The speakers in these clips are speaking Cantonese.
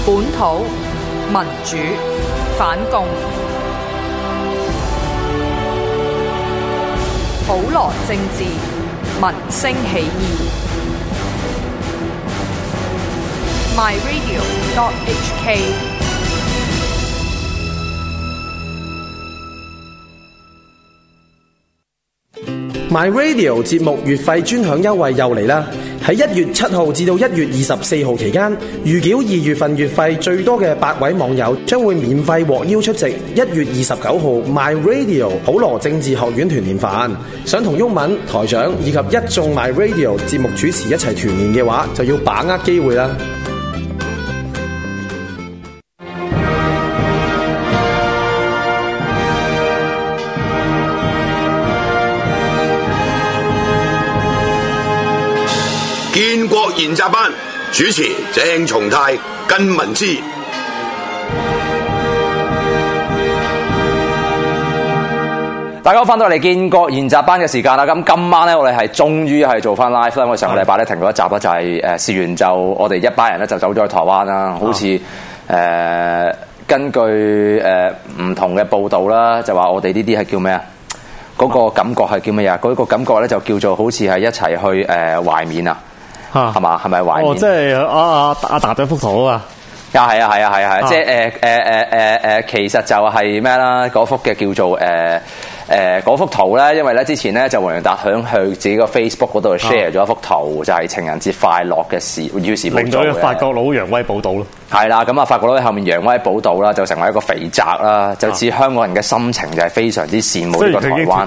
本土民主反共，普羅政治民聲起義。myradio.hk MyRadio 節目月費專享優惠又嚟啦！喺1月7號至到1月24號期間，預繳2月份月費最多嘅8位網友將會免費獲邀出席1月29號 MyRadio 普羅政治學院團年飯。想同毓民台長以及一眾 MyRadio 節目主持一齊團年嘅話，就要把握機會啦！ 建國研習班主持鄭松泰、根文之。 大家翻到嚟建國研習班嘅時間啦，咁今晚咧我哋係終於係做翻 live 啦。我哋上個禮拜咧停咗一集啦，就係事緣就我哋一班人咧就走咗去台灣啦，好似根據唔同嘅報道啦，就話我哋呢啲係叫咩啊？嗰個感覺係叫咩啊？嗰個感覺咧就叫做好似係一齊去懷緬啊！係嘛？係咪懷念？ 即係阿達咗幅圖啊！ 係啊！即係其實就係咩啦？嗰幅嘅叫做嗰幅圖咧，因為咧之前咧就黃洋達響佢自己個 Facebook 嗰度 share 咗一幅圖，就係情人節快樂嘅事，於是令咗法國佬楊威寶島咯。係啦，咁啊法國佬喺後面楊威寶島啦，就成為一個肥宅啦，就似香港人嘅心情就係非常之羨慕呢個台灣。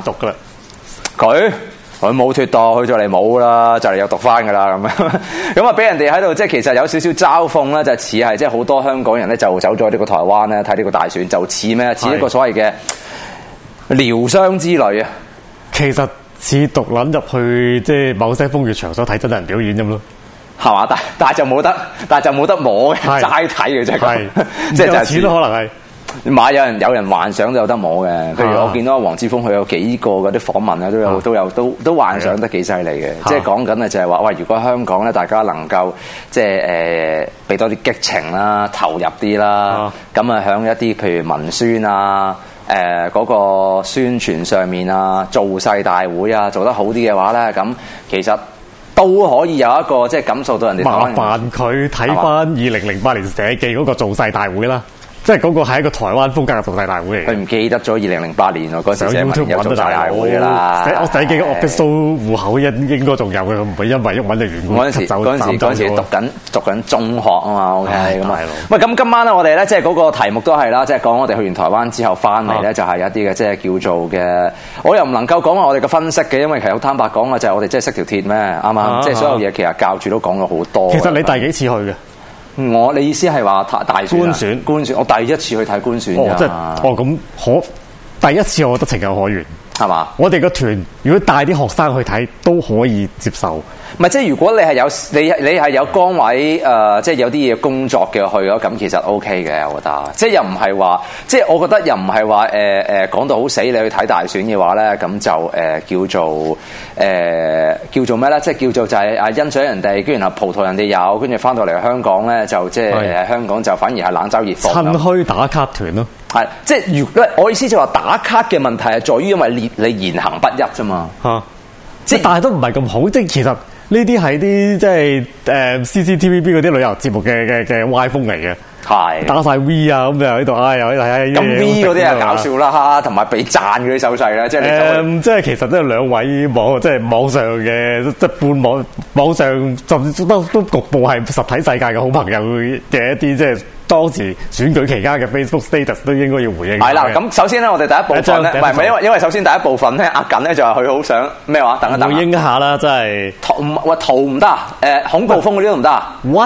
佢冇脫墮，佢就嚟冇啦，就嚟又讀翻噶啦咁樣，咁啊俾人哋喺度即係其實有少少嘲諷咧，就似係即係好多香港人咧就走咗呢個台灣咧睇呢個大選，就似咩？似一個所謂嘅療傷之旅啊！ 其實似獨撚入去即係某些風月場所睇真人表演咁咯， 係嘛？但係就冇得摸嘅，齋睇嘅啫，即係就似都可能係。有人幻想都有得摸嘅，譬如我見到黃之鋒佢有幾個嗰啲訪問啊，都幻想得幾犀利嘅，即係講緊啊就係話喂，如果香港咧大家能夠即係俾多啲激情啦，投入啲啦，咁啊響一啲譬如文宣啊，嗰個宣傳上面啊，造勢大會啊做得好啲嘅話咧，咁其實都可以有一個即係感受到人哋。 麻煩佢睇翻2008年社記嗰個造勢大會啦。即係嗰個係一個台灣風格嘅造勢大會嚟。 佢唔記得咗2008年喎，嗰時寫文有造勢大會㗎啦。 我寫幾個 office 都戶口應該仲有嘅，唔會因為鬱文嘅緣故。嗰陣時讀緊中學啊嘛 ，OK 咁啊。喂，咁今晚咧我哋咧即係嗰個題目都係啦，即係講我哋去完台灣之後翻嚟咧就係一啲嘅即係叫做嘅，我又唔能夠講話我哋嘅分析嘅，因為其實好坦白講啊，就係我哋即係識條鐵咩啱嘛？即係所有嘢其實教主都講咗好多。其實你第幾次去嘅？ 你意思係話大選官選，我第一次去睇官選㗎。 咁第一次我覺得情有可原， 係嘛？ 我哋個團如果帶啲學生去睇都可以接受。 唔係，即係如果你係有你係有崗位即係有啲嘢工作嘅去咯，咁其實 OK 嘅，我覺得。即係又唔係話，即係我覺得又唔係話講到好死，你去睇大選嘅話咧，咁就叫做咩咧？即係叫做就係欣賞人哋，跟住然後葡萄人哋有，跟住翻到嚟香港咧就即係香港就反而係冷嘲熱諷。 趁墟打卡團咯。 係，即係如果我意思就話打卡嘅問題係在於因為你言行不一啫嘛。 即係但係都唔係咁好，即係其實。呢啲係啲即係CCTVB 嗰啲旅遊節目嘅歪風嚟嘅，係打晒 V 啊咁就喺度，又喺度睇。咁 V 嗰啲係搞笑啦，同埋俾讚嗰啲手勢啦，即係即係其實都係兩位即係網上嘅即係半網上甚至都局部係實體世界嘅好朋友嘅一啲即係。當時選舉期間嘅 Facebook status 都應該要回應。係啦，咁首先咧，我哋第一部分咧，唔係因為首先第一部分咧，阿瑾咧就話佢好想咩話？等一等。回應一下啦，真係圖唔得，恐怖風嗰啲都唔得。What？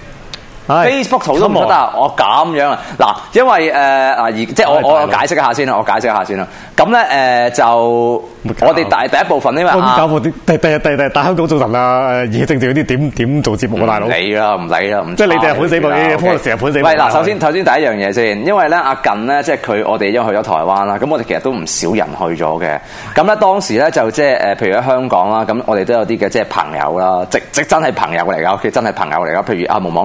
Facebook 圖都唔得，我咁樣啊！嗱，因為即係我解釋一下先啦，咁咧就我哋第一部分因為搞部啲第香港做人啊，議政治嗰啲點做節目啊，大佬？唔理啦，即係你哋係盤死部嘅 policy 係盤死部。喂，嗱，首先第一樣嘢先，因為咧阿瑾咧，即係我哋因為去咗台灣啦，咁我哋其實都唔少人去咗嘅。咁咧當時咧就即係譬如喺香港啦，咁我哋都有啲嘅即係朋友啦，即真係朋友嚟㗎，佢真係朋友嚟㗎，譬如阿毛網齋啊。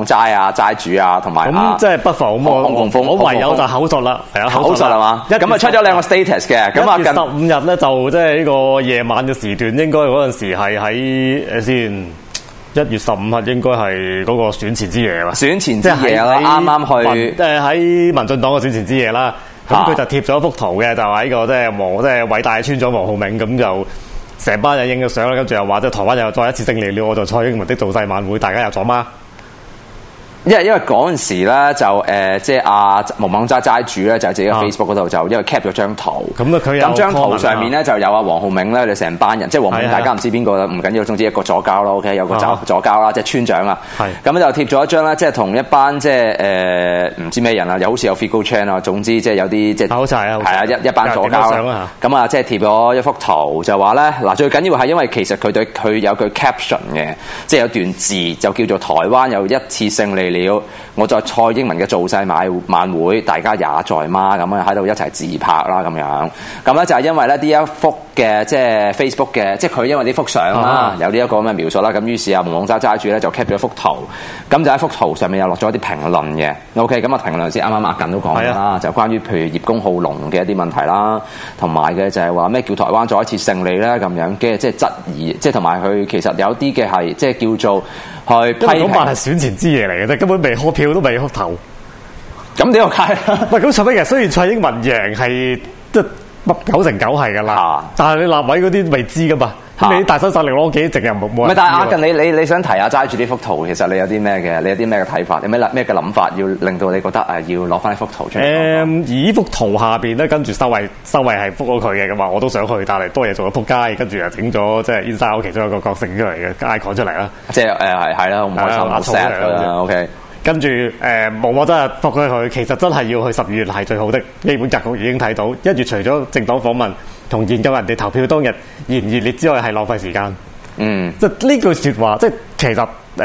阿齋主啊，同埋咁即係不妨我唯有就口述啦，係啊， 口述係嘛？咁啊出咗兩個 status 嘅，咁啊 15日咧就即係呢個夜晚嘅時段，應該嗰陣時係喺先。1月15日應該係嗰個選前之夜嘛？ 選前之夜啦，啱啱去喺民進黨嘅選前之夜啦。咁佢就貼咗一幅圖嘅，就係呢個即係偉大嘅村長黃浩銘，咁就成班人影咗相啦。跟住又話即係台灣又再一次勝利了，我就蔡英文的造勢晚會，大家有咗嗎？ 因為嗰陣時咧就即係阿蒙蒙齋齋主咧就喺自己嘅 Facebook 嗰度就因為 cap 咗張圖，咁張圖上面咧就有阿黃浩銘咧，你成班人即係黃浩銘大家唔知邊個啦，唔緊要，總之一個左膠咯 ，OK 有個左膠啦，即係村長啦，咁就貼咗一張咧，即係同一班即係唔知咩人啊，又好似有 Figo Chan 啊，總之即係有啲即係係啊一班左膠啦，咁啊即係貼咗一幅圖就話咧嗱最緊要係因為其實佢有句 caption 嘅，即係有段字就叫做台灣有一次勝利了，我在蔡英文嘅造勢晚會，大家也在嗎？咁啊喺度一齊自拍啦咁樣。咁咧就係因為咧呢一幅嘅即係 Facebook 嘅，即係佢因為呢幅相啦，有呢一個咁嘅描述啦。咁於是啊，蒙蒙齋齋主咧就 cap 咗一幅圖，咁就喺幅圖上面又落咗一啲評論嘅。OK， 咁啊評論先啱啱阿近都講啦，就關於譬如葉公好龍嘅一啲問題啦，同埋嘅就係話咩叫台灣再一次勝利咧咁樣嘅，即係質疑，即係同埋佢其實有啲嘅係即係叫做。去批評，因為嗰晚係選前之夜嚟嘅啫，根本未開票都未開頭。咁呢個係喂咁11日，雖然蔡英文贏係即係9成9係噶啦，但係你立委嗰啲未知噶嘛，咁你大新勢力攞幾席又冇。唔係，但係阿近你想提下齋住呢幅圖，其實你有啲咩嘅？你有啲咩嘅睇法？有咩嘅諗法？要令到你覺得要攞翻呢幅圖出嚟？而呢幅圖下邊咧，跟住收惠係覆咗佢嘅，咁啊我都想去，但係多嘢做咗撲街，跟住又整咗即係 Inside 其中一個角色出嚟嘅 icon 出嚟啦。即係係啦，好唔開心，好 sad 啦。OK。跟住我真係覆咗佢，其實真係要去12月係最好的。基本格局已經睇到，1月除咗政黨訪問同研究人哋投票當日熱唔熱烈之外，係浪費時間。即係呢句説話，即係其實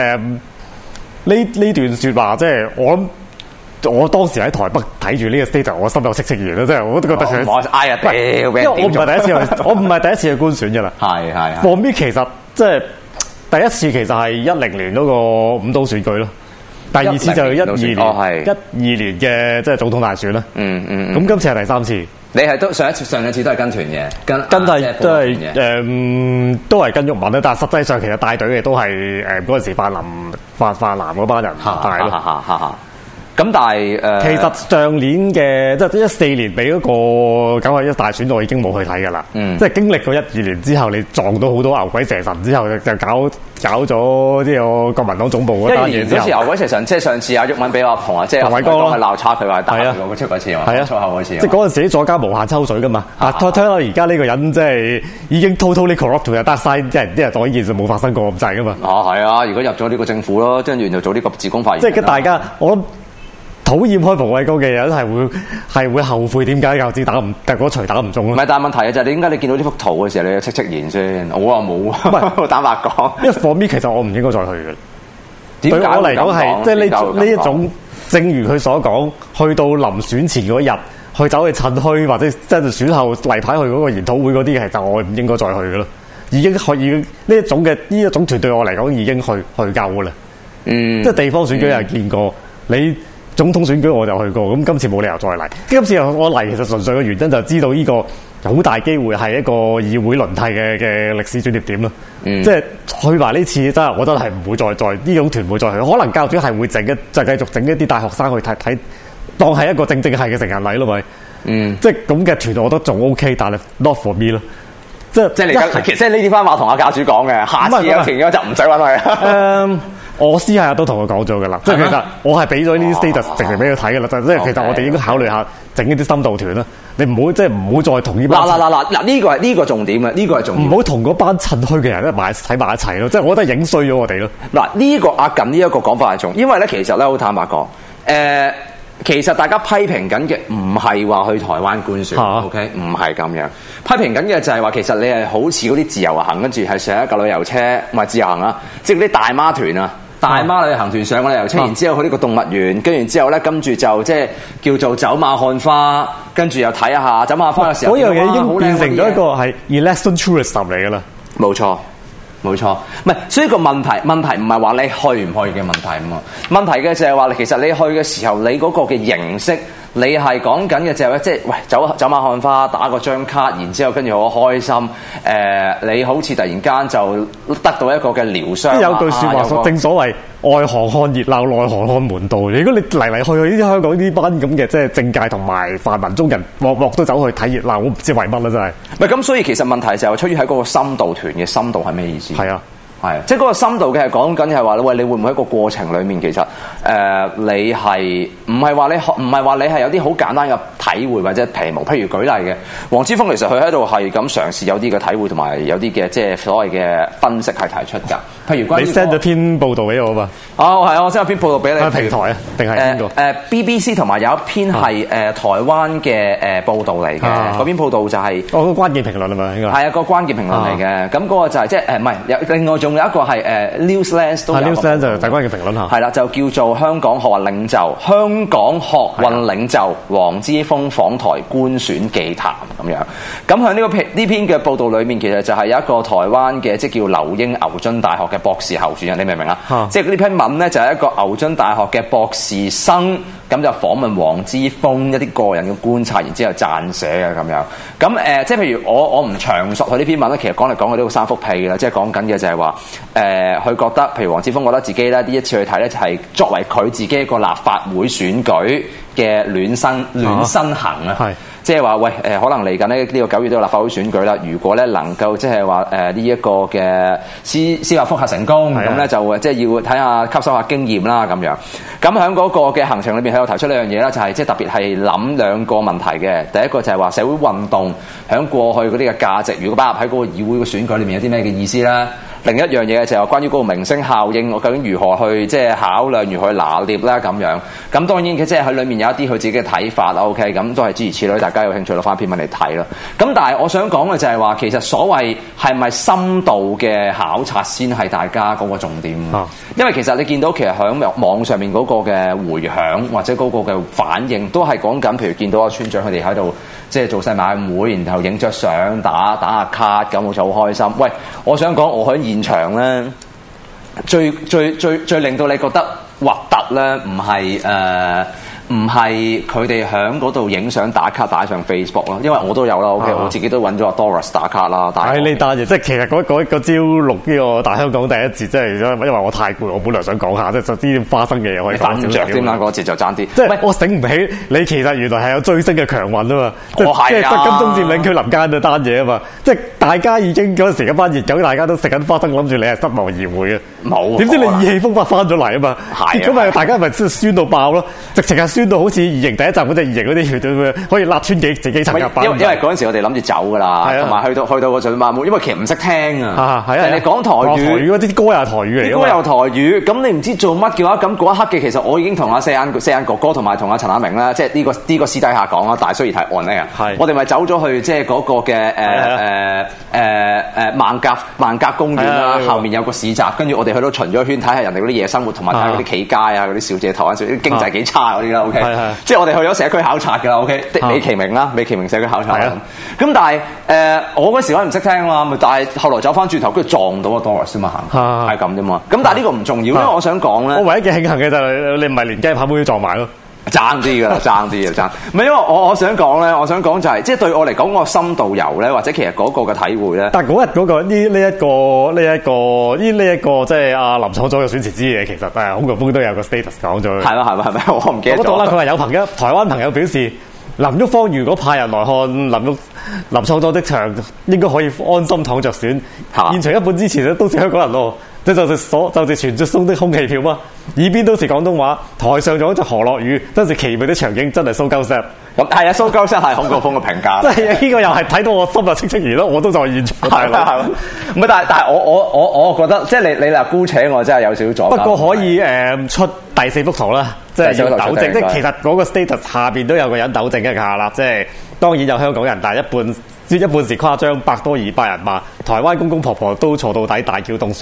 呢段説話，即係我當時喺台北睇住呢個 status，我心有戚戚然啦，即係我都覺得佢因為我唔係第一次我唔係第一次去觀選嘅啦。係。For me 其實即係第一次其實係10年嗰個五都選舉咯。第二次就係12年嘅即係總統大選啦。咁今次係第3次。你係都上兩次都係跟團嘅，跟係都係都係跟毓民啦。但係實際上其實帶隊嘅都係嗰陣時泛藍嗰班人帶咯。咁但係其實上年嘅即係14年俾嗰個91大選，我已經冇去睇㗎啦。即係經歷過12年之後，你撞到好多牛鬼蛇神之後，就搞咗呢個國民黨總部嗰單嘢之後，好似牛鬼蛇神，即係上次阿毓民俾阿同即係偉哥係鬧叉佢話打佢出嗰次嘛，粗口嗰次。即係嗰陣時左家無限抽水㗎嘛。睇下而家呢個人即係已經 totally corrupt 又得晒，即係當呢件事冇發生過咁滯㗎嘛。係啊，如果入咗呢個政府咯，跟住就做呢個自公法。即係大家我諗。討厭開馮偉高嘅人係會後悔點解餃子打唔嗰錘打唔中咯？唔係，但係問題就係點解你見到呢幅圖嘅時候，你有戚戚然先？我話冇，唔係坦白講，因為 for me 其實我唔應該再去嘅。對我嚟講係即係呢一種，正如佢所講，去到臨選前嗰日，去走去趁墟或者真係選後例牌去嗰個研討會嗰啲，其實我唔應該再去嘅咯。已經呢一種團對我嚟講已經去夠嘅啦。即係地方選舉又見過你。總統選舉我就去過，咁今次冇理由再嚟。今次我嚟其實純粹嘅原因就知道呢個好大機會係一個議會輪替嘅歷史轉捩點咯。即係去埋呢次真係，我真係唔會再呢種團會再去。可能教主係會就繼續整一啲大學生去睇，當係一個正係嘅成人禮咯咪。即係咁嘅團我覺得仲 OK， 但係 not for me 咯。即係你即係呢啲番話同阿教主講嘅，下次有團嘅就唔使揾佢。我私下都同佢講咗噶啦，即係其實我係俾咗呢啲 status 直情俾佢睇噶啦，即係其實我哋應該考慮下整一啲深度團啦。你唔好再同呢班嗱呢個重點啊，呢個係重點。唔好同嗰班趁墟嘅人睇埋一齊咯，即係我覺得影衰咗我哋咯。嗱呢個阿近呢一個講法係重，因為咧其實咧好坦白講，其實大家批評緊嘅唔係話去台灣觀選 ，OK， 唔係咁樣。批評緊嘅就係話，其實你係好似嗰啲自由行，跟住係上一架旅遊車，唔係自由行啊，即係嗰啲大媽團啊。大媽旅行團上個旅遊車，然之後去呢個動物園，跟住之後咧，跟住就即係叫做走馬看花，跟住又睇一下走馬看花嘅時候，嗰樣嘢已經變成咗一個係 election tourism 嚟噶啦。冇錯， 冇錯，唔係，所以個問題唔係話你去唔去嘅問題啊嘛，問題嘅就係話其實你去嘅時候，你嗰個嘅形式。你係講緊嘅就係即係喂走馬看花打個張卡，然之後跟住好開心。你好似突然間就得到一個嘅療傷。有句説話正所謂外行看熱鬧，內行看門道。如果你嚟去呢啲香港呢班咁嘅即係政界同埋泛民中人，鑊都走去睇熱鬧，我唔知為乜啦真係。 唔係咁，所以其實問題就係出於喺嗰個深度團嘅深度係咩意思？ 係啊。 係，即係嗰個深度嘅係講緊係話，喂，你會唔會喺個過程裡面其實你係唔係話你係有啲好簡單嘅體會或者皮毛？譬如舉例嘅，黃之鋒其實佢喺度係咁嘗試有啲嘅體會同埋有啲嘅即係所謂嘅分析係提出㗎。譬如你 send 咗篇報道俾我嘛？ 哦，係啊，我 send 咗篇報道俾你。 平台啊，定係邊個 ？BBC 同埋有一篇係台灣嘅報道嚟嘅。嗰篇報道就係個關鍵評論啊嘛，應該係啊，個關鍵評論嚟嘅。咁嗰個就係即係唔係另外仲有一個係Newsland 都有。Newsland 就大關鍵評論下。 係啦，就叫做香港學運領袖黃之鋒訪台官選忌談咁樣。咁喺呢篇嘅報道裏面，其實就係有一個台灣嘅即係叫劉英牛津大學嘅博士候選人，你明唔明啊？即係呢篇文咧就係一個牛津大學嘅博士生，咁就訪問黃之鋒一啲個人嘅觀察，然之後撰寫嘅咁樣。咁即係譬如我唔詳述佢呢篇文咧，其實講嚟講去都三幅屁嘅啦，即係講緊嘅就係話佢覺得，譬如黃之鋒覺得自己咧呢一次去睇咧，就係作為佢自己一個立法會選舉嘅暖身行啊。即係話喂可能嚟緊呢個9月都有立法會選舉啦。如果咧能夠即係話呢一個嘅司法覆核成功，咁咧就即係要睇下吸收下經驗啦咁樣。咁喺嗰個嘅行程裏邊，佢有提出兩樣嘢啦，就係即係特別係諗兩個問題嘅。第一個就係話社會運動喺過去嗰啲嘅價值，如果擺入喺嗰個議會嘅選舉裏面有啲咩嘅意思啦。另一樣嘢就係關於嗰個明星效應，我究竟如何去即係考量，如何去拿捏啦咁樣。咁當然佢即係喺裡面有一啲佢自己嘅睇法啦。OK， 咁都係諸如此類，大家有興趣攞翻篇文嚟睇啦。咁但係我想講嘅就係話，其實所謂係咪深度嘅考察先係大家嗰個重點。因為其實你見到其實喺網上面嗰個嘅迴響或者嗰個嘅反應，都係講緊，譬如見到阿村長佢哋喺度即係做細晚會，然後影張相打下卡咁，我就好開心。喂，我想講我喺現場咧，最令到你覺得核突咧，唔係佢哋喺嗰度影相打卡擺上 Facebook 咯，因為我都有啦。OK，我自己都揾咗阿 Doris 打卡啦。 係呢單嘢，即係其實嗰朝錄呢個大香港第一節，即係因為我太攰，我本來想講下，即係就啲花生嘅嘢可以瞓着添啦，嗰節就爭啲。 即係我醒唔起，你其實原來係有追星嘅強運啊嘛。即係金鐘佔領區林間嘅單嘢啊嘛。即係大家已經嗰陣時嗰班熱狗，大家都食緊花生，諗住你係失望而回嘅。冇，點知你意氣風發翻咗嚟啊嘛。係。咁咪大家咪酸到爆咯，直情係酸到好似異形第一集嗰隻異形嗰啲血咁可以辣穿自己層夾板。因為嗰陣時我哋諗住走噶啦，同埋去到個上馬會，因為其實唔識聽啊。係啊，人哋講台語嗰啲歌又係台語嚟嘅。歌又台語，咁你唔知做乜嘅話，咁嗰一刻嘅其實我已經同阿四眼哥哥同埋同阿陳亞明啦，即係呢個私底下講啦，但係雖然係 on air。係。我哋咪走咗去即係嗰個嘅萬甲公園啦，後面有個市集，跟住我哋去到巡咗圈，睇下人哋嗰啲夜生活，同埋睇下嗰啲企街啊，嗰啲小姐台灣小姐啲經濟幾差嗰啲啦。OK。即係我哋去咗社區考察㗎啦 ，OK， 美其名啦，美其名社區考察咁。咁但係我嗰時我唔識聽嘛，但係後來走翻轉頭，跟住撞到個 Doris 先嘛行，係咁啫嘛。咁但係呢個唔重要，因為我想講咧，我唯一嘅慶幸嘅就係你唔係連雞扒妹都撞埋咯，爭啲㗎啦，爭啲啊爭。唔係因為我想講咧，我想講就係即係對我嚟講個深度遊咧，或者其實嗰個嘅體會咧。但係嗰日嗰個呢一個即係阿林創佐嘅選前之嘢，其實孔誥烽都有個 status 講咗。係咪？我唔記得咗。嗰度啦，佢話有台灣朋友表示，林旭芳如果派人來看林創佐的場，應該可以安心躺着選。現場一半支持咧都是香港人咯。就是傳說中的空氣票嘛，耳邊都是廣東話，台上仲有隻何樂宇，真是奇妙的場景，真係蘇鳩聲。咁係啊，蘇鳩聲係孔誥烽嘅評價。即係呢個又係睇到我心入戚戚然咯，我都在現場。係啦，唔係但係我覺得即係你嗱姑且我真係有少少阻。不過可以出第四幅圖啦，即係要糾正。即係其實嗰個 status 下邊都有個人糾正一下啦，即係當然有香港人，但係一半是誇張，百多200人嘛。台灣公公婆婆都坐到底，大叫凍選。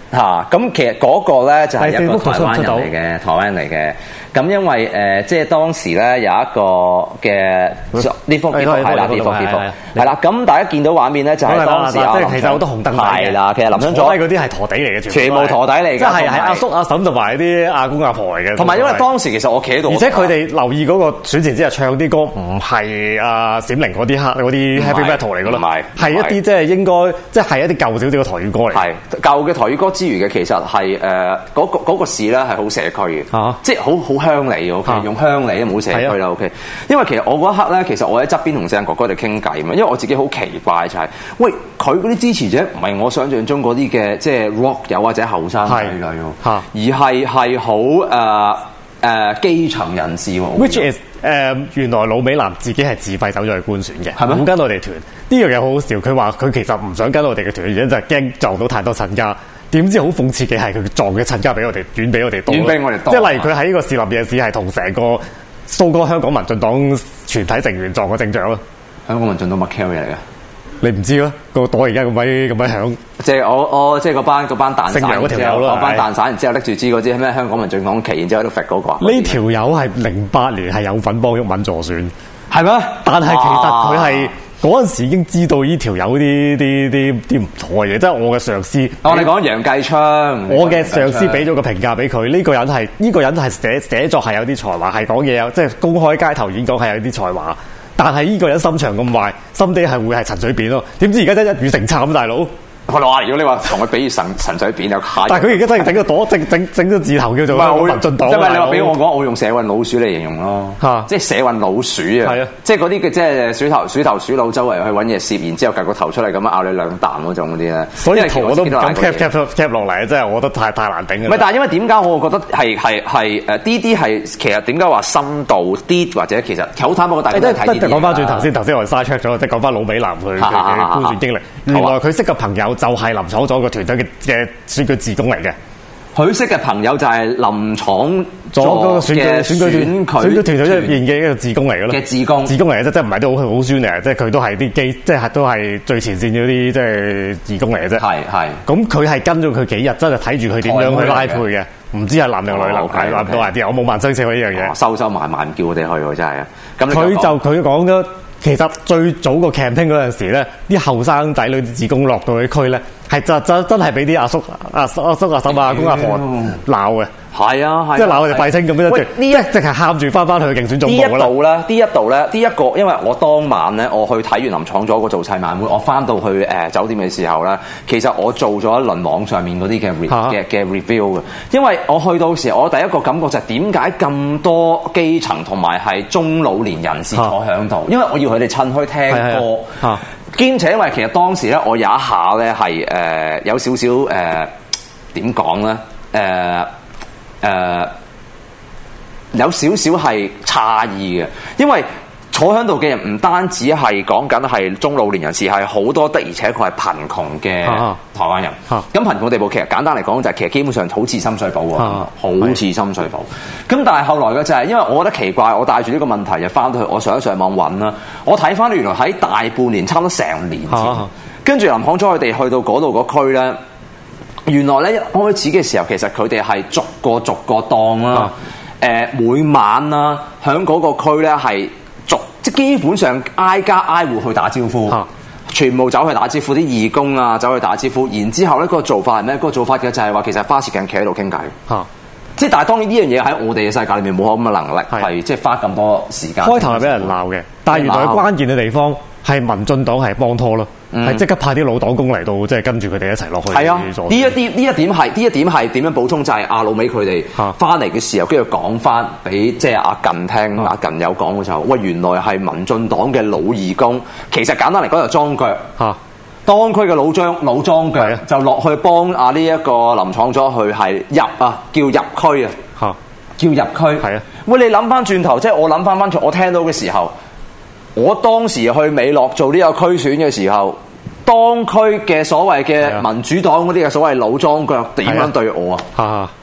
咁其實嗰個咧就係一個台灣人嚟嘅，台灣人嚟嘅。咁因為即係當時咧有一個嘅呢幅係啦，呢幅係啦。咁大家見到畫面咧就係當時即係其實好多紅燈係啦，其實林長佐嗰啲係陀地嚟嘅，全部陀地嚟嘅，即係阿叔阿嬸同埋啲阿公阿婆嚟嘅。同埋因為當時其實我企喺度，而且佢哋留意嗰個選前之日唱啲歌唔係阿閃靈嗰啲 heavy metal 嚟嘅咯，係一啲即係應該即係一啲舊少少嘅台語歌嚟。係舊嘅台語歌之餘嘅，其實係嗰個市咧係好社區嘅，即係好鄉里 OK， 用鄉里都冇社區啦 OK。因為其實我嗰一刻咧，其實我喺側邊同鄭哥哥哋傾偈嘛，因為我自己好奇怪就係，喂佢嗰啲支持者唔係我想象中嗰啲嘅即係 rock 友或者後生仔女喎，而係好基層人士喎。Which is 原來老美男自己係自費走咗去觀選嘅，係咪？唔跟我哋團呢樣嘢好好笑。佢話佢其實唔想跟我哋嘅團，原因就係驚撞到太多親家。點知好諷刺嘅係佢撞嘅親家俾我哋遠比我哋多，遠比我哋多。即係例如佢喺呢個士林夜市係同成個蘇哥香港民進黨全體成員撞個正着咯。 香港民進黨乜 carry 嚟嘅？ 你唔知咯？個袋而家咁鬼響。即係我即係嗰班蛋散嗰條友咯，嗰班蛋散，然之後拎住支嗰支咩香港民進黨旗，然之後喺度揈嗰個。呢條友係08年係有份幫毓民助選，係咩？但係其實佢係。嗰陣時已經知道呢條友啲唔妥嘅嘢，即係我嘅上司。 我哋講楊繼昌， 我嘅上司俾咗個評價俾佢，呢個人係寫作係有啲才華，係講嘢即係公開街頭演講係有啲才華，但係呢個人心腸咁壞，心地係會係陳水扁咯。點知而家真係一語成讖咁，大佬。 我話如果你話同佢比喻陳水扁有下， 但係佢而家真係整個朵整個字頭叫做民進黨。 因為你話俾我講，我用社運老鼠嚟形容咯，即係社運老鼠啊！係啊，即係嗰啲嘅即係鼠頭鼠腦周圍去揾嘢攝，然之後夾個頭出嚟咁樣咬你兩啖嗰種嗰啲咧。所以我都唔敢 cap 落嚟，真係我覺得太難頂嘅。唔係，但係因為點解我覺得係啲係其實點解話深度啲或者其實好坦白講，大家都係睇啲嘢。講翻轉頭先我哋嘥 check 咗，即係講翻老美男佢嘅觀選經歷。原來佢識嘅朋友就係林闖佐個團隊嘅選舉志工嚟嘅，佢識嘅朋友就係林闖佐嘅選舉團隊入面嘅一個志工嚟嘅咯，嘅志工嚟嘅啫，即係唔係都好酸嚟，即係佢都係啲即係都係最前線嗰啲即係義工嚟嘅啫。係咁佢係跟咗佢幾日，真係睇住佢點樣去拉配嘅，唔知係男定女男都係啲，我冇問清楚呢樣嘢，收埋唔叫我哋去喎，真係。咁佢講咗。其實最早個 campaign 嗰陣時咧，啲後生仔女啲志工落到去區咧，係真係俾啲阿叔阿嬸阿公阿婆鬧嘅。係啊，即係鬧我哋廢青咁樣。喂，呢即係喊住翻去競選總部啦。呢一度咧，因為我當晚咧，我去睇完林闖佐個造勢晚會，我翻到去酒店嘅時候咧，其實我做咗一輪網上面嗰啲嘅 review 嘅。因為我去到時，我第一個感覺就係點解咁多基層同埋係中老年人士坐響度，因為我要佢哋趁墟聽歌。兼且因為其實當時咧，我有一下咧係有少少點講咧有少少係詫異嘅，因為坐喺度嘅人唔單止係講緊係中老年人士，係好多的，而且佢係貧窮嘅台灣人。咁貧窮地步其實簡單嚟講就係其實基本上好似深水埗喎，好似深水埗。咁但係後來嘅就係因為我覺得奇怪，我帶住呢個問題就翻到去，我上網揾啦，我睇翻原來喺大半年，差唔多成年前，跟住林闖佐佢哋去到嗰度個區咧。原來咧一開始嘅時候，其實佢哋係逐個檔啦，每晚啦，喺嗰個區咧係即基本上挨家挨戶去打招呼，全部走去打招呼，啲義工啊走去打招呼，然之後咧個做法係咩？個做法嘅就係話其實花時間企喺度傾偈，即但係當然呢樣嘢喺我哋嘅世界裏面冇咁嘅能力，係即花咁多時間。開頭係俾人鬧嘅，但係原來關鍵嘅地方係民進黨係幫拖咯。係即刻派啲老黨工嚟到，即係跟住佢哋一齊落去。係啊，呢一點係點樣補充？就係阿老美佢哋翻嚟嘅時候，跟住講翻俾即係阿近聽，阿近有講嘅時候，喂，原來係民進黨嘅老義工，其實簡單嚟講就裝腳當區嘅老裝腳就落去幫阿呢一個林闖佐去係入啊，叫入區啊，叫入區。係啊，喂，你諗翻轉頭，即係我諗翻我聽到嘅時候。我當時去美樂做呢個區選嘅時候，當區嘅所謂嘅民主黨嗰啲嘅所謂老裝腳點樣對我啊？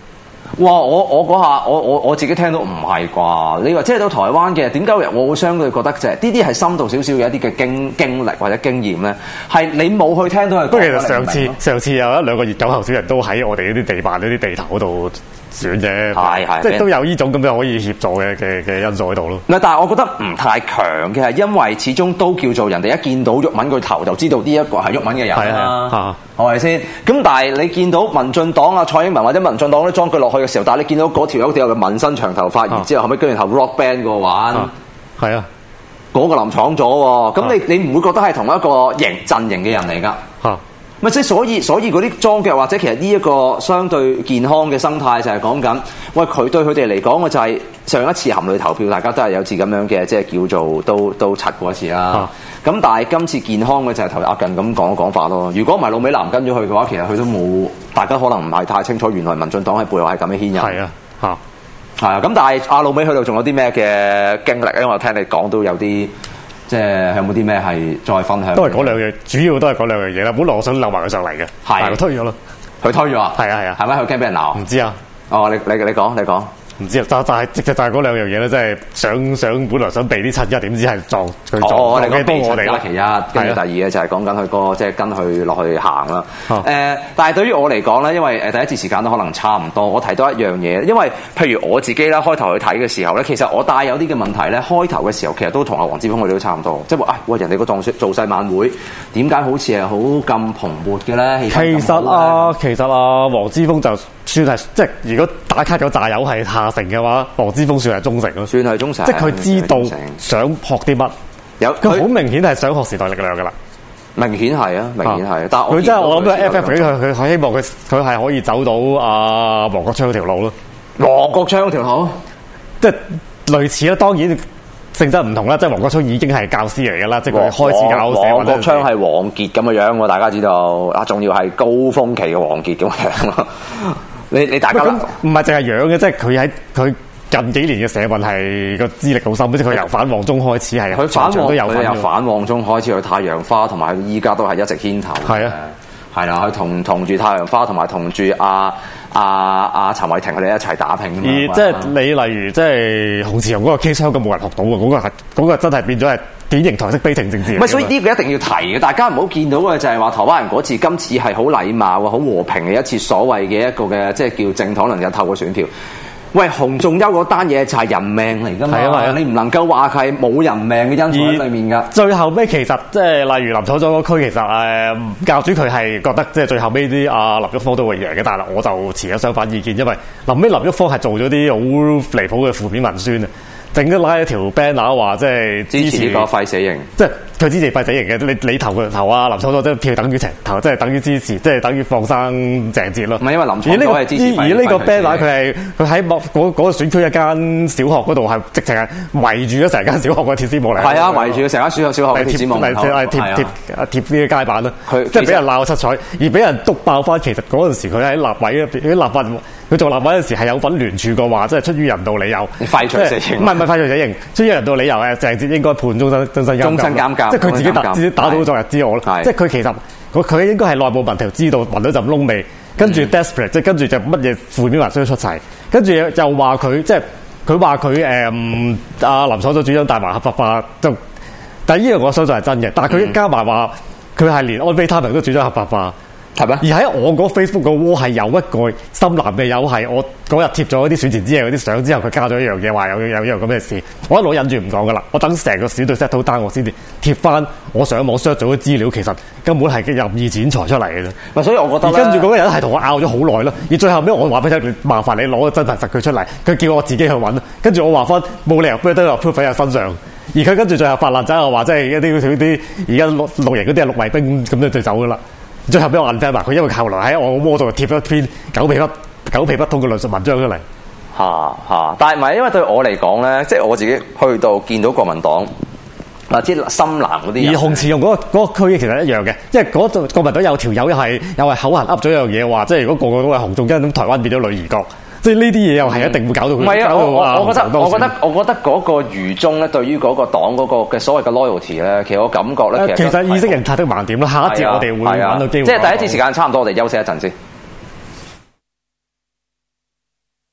哇！我嗰下我自己聽到唔係啩？你話即係到台灣嘅點解我會相對覺得就係呢啲係深度少少嘅一啲嘅經歷或者經驗咧，係你冇去聽到佢。不過其實上次有1-2個熱狗候選人都喺我哋呢啲地盤呢啲地頭嗰度選啫，係即係都有呢種咁樣可以協助嘅因素喺度咯。 但係我覺得唔太強嘅係因為始終都叫做人哋一見到毓民個頭就知道呢一個係毓民嘅人啦，係咪先？咁但係你見到民進黨啊蔡英文或者民進黨都裝佢落去嘅時候，但係你見到嗰條友嘅紋身長頭髮，然之後後尾跟住頭 rock band 個玩， 係啊， 嗰個臨闖咗喎。咁你唔會覺得係同一個陣營嘅人嚟㗎？咪即係所以嗰啲裝腳或者其實呢一個相對健康嘅生態就係講緊，喂佢對佢哋嚟講嘅就係上一次含淚投票，大家都係有次咁樣嘅即係叫做都柒過一次啦。咁但係今次健康嘅就係頭阿近咁講法咯。如果唔係老美男跟咗佢嘅話，其實佢都冇，大家可能唔係太清楚原來民進黨喺背後係咁樣牽引。係啊，咁但係阿老美去到仲有啲咩嘅經歷？因為我聽你講都有啲。即係有冇啲咩係再分享？都係嗰兩樣，主要都係嗰兩樣嘢啦。本來我想留埋佢上嚟嘅，但係佢推咗咯。 佢推咗啊？ 係啊， 係咪佢驚俾人鬧？ 唔知啊。 哦，你講。 唔知啊，就係嗰兩樣嘢咧，即係想本來想避啲71，點知係撞佢撞嘅多我哋啦。其一，跟住第二嘅就係講緊佢個即係跟佢落去行啦。但係對於我嚟講咧，因為第一節時間都可能差唔多，我提多一樣嘢，因為譬如我自己咧開頭去睇嘅時候咧，其實我帶有啲嘅問題咧，開頭嘅時候其實都同阿黃之鋒佢哋都差唔多，即係話喂人哋個造勢晚會點解好似係好咁蓬勃嘅咧？ 其實黃之鋒就算係即係如果打卡咗炸友係下城嘅話，黃之鋒算係忠誠咯， 算係忠誠， 即係佢知道想學啲乜，佢好明顯係想學時代力量噶啦， 明顯係啊，但係佢真係我諗佢 FF 佢希望佢係可以走到黃國昌嗰條路咯， 黃國昌嗰條路， 即係類似啦，當然性質唔同啦，即係黃國昌已經係教師嚟噶啦，即係佢開始教社。 黃國昌係王傑咁嘅樣喎，大家知道啊，仲要係高峰期嘅王傑咁嘅樣咯。你大家唔係淨係樣嘅，即係佢近幾年嘅社運係個資歷好深，即係佢由反旺中開始係，佢反旺都有由反旺中開始去太陽花，同埋依家都係一直牽頭。係啊，係啦，佢同住太陽花，同埋同住阿陳偉霆佢哋一齊打拼。而即係你例如即係洪慈庸嗰個 case 咁冇人學到喎，嗰個真係變咗係典型台式悲情政治。 唔係，所以呢個一定要提嘅，大家唔好見到嘅就係話台灣人嗰次今次係好禮貌好和平嘅一次所謂嘅一個嘅即係叫政黨能夠透過選票。喂，洪仲丘嗰單嘢就係人命嚟㗎嘛，係啊，你唔能夠話佢係冇人命嘅因素喺裏面㗎。 最後尾其實即係例如林楚佐嗰區，其實教主佢係覺得即係最後尾啲林郁方都會贏嘅，但係我就持咗相反意見，因為臨尾林郁方係做咗啲好離譜嘅負面文宣啊。整咗拉一條 banner 話即係支持呢個廢死刑，即係佢支持廢死刑嘅。你投佢投啊林楚佐即係票等於投，即係等於支持，即係等於放生鄭捷咯。 唔係因為林楚佐係支持廢。 而呢個 banner 佢喺嗰個選區一間小學嗰度係直情係圍住咗成間小學嘅鐵絲網嚟。係啊，圍住咗成間小學嘅鐵絲網。 貼呢啲街板咯。即係俾人鬧七彩，而俾人篤爆翻。其實嗰陣時佢喺立委立法。佢做立委嗰時係有份聯署過話，即係出於人道理由， 廢除死刑。 唔係廢除死刑，出於人道理由鄭捷應該判終身監禁。即係佢自己打到昨日之我咯。即係佢其實佢應該係內部民調知道聞到陣窿味，跟住 desperate，即係跟住就乜嘢負面話都出齊，跟住又話佢即係佢話佢阿林楚佐主張大麻合法化，但係呢樣我相信係真嘅，但係佢加埋話佢係連安非他命都主張合法化。係咩？而喺我嗰 Facebook 個窩係有一個深藍嘅友係我嗰日貼咗啲選前之夜嗰啲相之後，佢加咗一樣嘢話有一樣咁嘅事，我一路忍住唔講噶啦，我等成個小隊 set 到單我先至貼翻我上網 search 咗啲資料，其實根本係任意剪裁出嚟嘅啫。 所以我覺得跟住嗰個人係同我拗咗好耐咯，而最後尾我話俾你聽，麻煩你攞個真憑實據出嚟，佢叫我自己去揾，跟住我話翻冇理由 put 喺佢身上，而佢跟住最後發爛仔又話即係一啲而家綠營嗰啲係綠衛兵咁就走噶啦。最後俾我 unfriend 埋佢，因為後來喺我個窩度貼咗一篇狗屁不通嘅論述文章出嚟。 但係唔係因為對我嚟講咧，即係我自己去到見到國民黨嗱，即係深藍嗰啲。而洪慈庸嗰個區其實一樣嘅，即係嗰度國民黨有條友又係口痕噏咗一樣嘢話，即係如果個個都係洪仲恩咁，台灣變咗女兒國。即係呢啲嘢又係一定會搞到佢。唔係啊，我覺得嗰個愚忠咧，對於嗰個黨嗰個嘅所謂嘅 loyalty 咧，其實我感覺咧， 其實意識形態的盲點咯。下一節我哋會揾到機會。 即係第一節時間差唔多，我哋休息一陣先。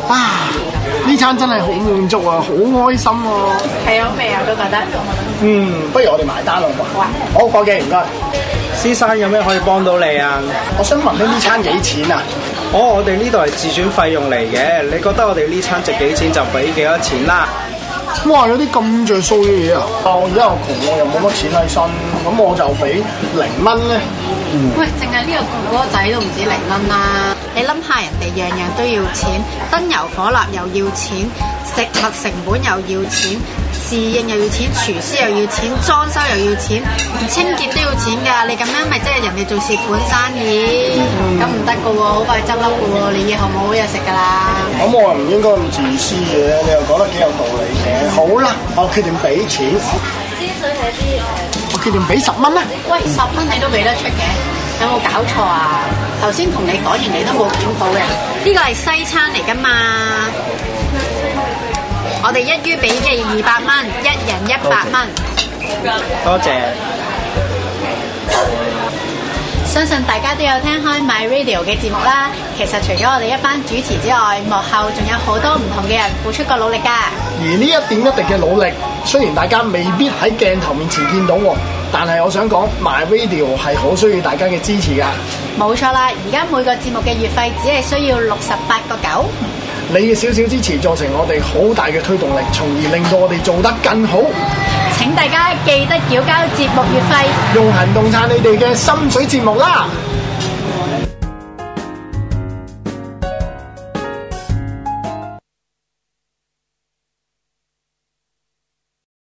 啊！呢餐真係好滿足啊，好開心啊！ 係好味啊，都覺得。 不如我哋埋單啦噃。好，伙計唔該。 先生有咩可以幫到你啊？ 我想問呢餐幾錢啊？ 我哋呢度係自選費用嚟嘅，你覺得我哋呢餐值幾錢就俾幾多錢啦。 哇！有啲咁着數嘅嘢啊！我而家又窮，我又冇乜錢喺身，咁我就俾0蚊咧。 喂，淨係呢個哥哥仔都唔止0蚊啦！你諗下，人哋樣樣都要錢，燈油火蠟又要錢，食物成本又要錢，侍應又要錢，廚師又要錢，裝修又要錢，清潔都要錢㗎。你咁樣咪即係人哋做蝕本生意，咁唔得㗎喎，好快執笠㗎喎，你以後冇好嘢食㗎啦。 咁我又唔應該咁自私嘅，你又講得幾有道理嘅。好啦，我決定俾錢。我決定俾10蚊啦。 喂，10蚊你都俾得出嘅，有冇搞錯啊？頭先同你講完你都冇檢討嘅，呢個係西餐嚟㗎嘛。我哋一於俾嘅200蚊，一人100蚊。 多謝。 相信大家都有聽開 My Radio 嘅節目啦。其實除咗我哋一班主持之外，幕後仲有好多唔同嘅人付出過努力㗎。 而呢一點一滴嘅努力，雖然大家未必喺鏡頭面前見到喎，但係我想講 My Radio 係好需要大家嘅支持㗎。 冇錯啦，而家每個節目嘅月費只係需要68.9。 你嘅少少支持造成我哋好大嘅推動力，從而令到我哋做得更好。 請大家記得繳交節目月費， 用行動撐你哋嘅心水節目啦！